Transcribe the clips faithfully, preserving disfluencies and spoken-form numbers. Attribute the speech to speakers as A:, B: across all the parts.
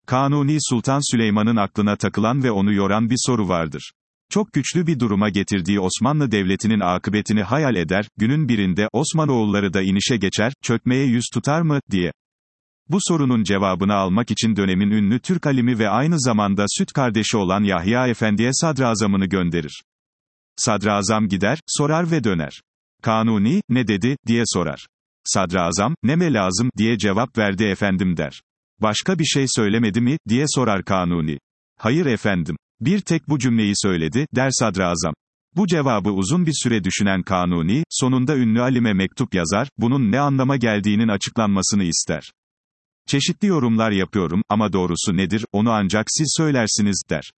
A: Kanuni Sultan Süleyman'ın aklına takılan ve onu yoran bir soru vardır. Çok güçlü bir duruma getirdiği Osmanlı Devleti'nin akıbetini hayal eder, günün birinde, Osmanoğulları da inişe geçer, çökmeye yüz tutar mı, diye. Bu sorunun cevabını almak için dönemin ünlü Türk alimi ve aynı zamanda süt kardeşi olan Yahya Efendi'ye sadrazamını gönderir. Sadrazam gider, sorar ve döner. Kanuni, ne dedi, diye sorar. Sadrazam, neme lazım, diye cevap verdi efendim der. Başka bir şey söylemedi mi, diye sorar Kanuni. Hayır efendim. Bir tek bu cümleyi söyledi, der sadrazam. Bu cevabı uzun bir süre düşünen Kanuni, sonunda ünlü alime mektup yazar, bunun ne anlama geldiğinin açıklanmasını ister. Çeşitli yorumlar yapıyorum, ama doğrusu nedir, onu ancak siz söylersiniz, der.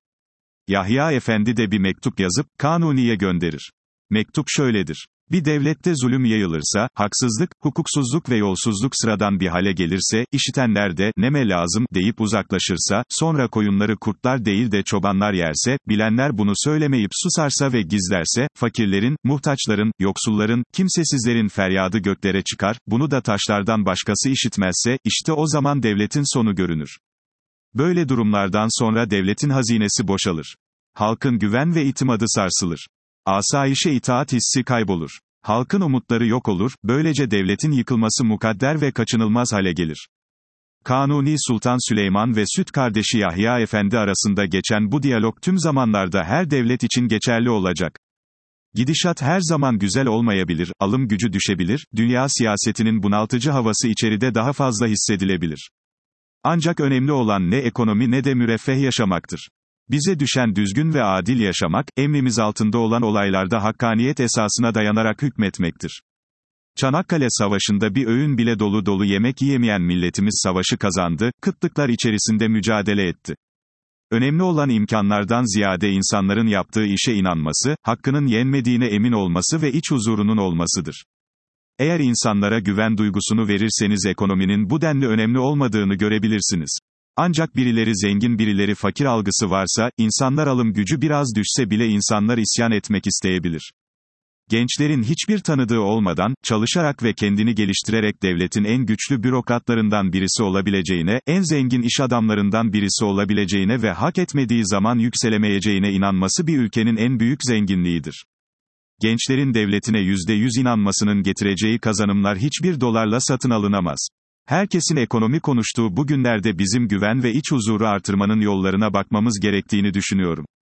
A: Yahya Efendi de bir mektup yazıp, Kanuni'ye gönderir. Mektup şöyledir. Bir devlette zulüm yayılırsa, haksızlık, hukuksuzluk ve yolsuzluk sıradan bir hale gelirse, işitenler de, neme lazım, deyip uzaklaşırsa, sonra koyunları kurtlar değil de çobanlar yerse, bilenler bunu söylemeyip susarsa ve gizlerse, fakirlerin, muhtaçların, yoksulların, kimsesizlerin feryadı göklere çıkar, bunu da taşlardan başkası işitmezse, işte o zaman devletin sonu görünür. Böyle durumlardan sonra devletin hazinesi boşalır. Halkın güven ve itimadı sarsılır. Asayişe itaat hissi kaybolur. Halkın umutları yok olur, böylece devletin yıkılması mukadder ve kaçınılmaz hale gelir. Kanuni Sultan Süleyman ve süt kardeşi Yahya Efendi arasında geçen bu diyalog tüm zamanlarda her devlet için geçerli olacak. Gidişat her zaman güzel olmayabilir, alım gücü düşebilir, dünya siyasetinin bunaltıcı havası içeride daha fazla hissedilebilir. Ancak önemli olan ne ekonomi ne de müreffeh yaşamaktır. Bize düşen düzgün ve adil yaşamak, emrimiz altında olan olaylarda hakkaniyet esasına dayanarak hükmetmektir. Çanakkale Savaşı'nda bir öğün bile dolu dolu yemek yiyemeyen milletimiz savaşı kazandı, kıtlıklar içerisinde mücadele etti. Önemli olan imkanlardan ziyade insanların yaptığı işe inanması, hakkının yenmediğine emin olması ve iç huzurunun olmasıdır. Eğer insanlara güven duygusunu verirseniz ekonominin bu denli önemli olmadığını görebilirsiniz. Ancak birileri zengin birileri fakir algısı varsa, insanlar alım gücü biraz düşse bile insanlar isyan etmek isteyebilir. Gençlerin hiçbir tanıdığı olmadan, çalışarak ve kendini geliştirerek devletin en güçlü bürokratlarından birisi olabileceğine, en zengin iş adamlarından birisi olabileceğine ve hak etmediği zaman yükselemeyeceğine inanması bir ülkenin en büyük zenginliğidir. Gençlerin devletine yüzde yüz inanmasının getireceği kazanımlar hiçbir dolarla satın alınamaz. Herkesin ekonomi konuştuğu bu günlerde bizim güven ve iç huzuru artırmanın yollarına bakmamız gerektiğini düşünüyorum.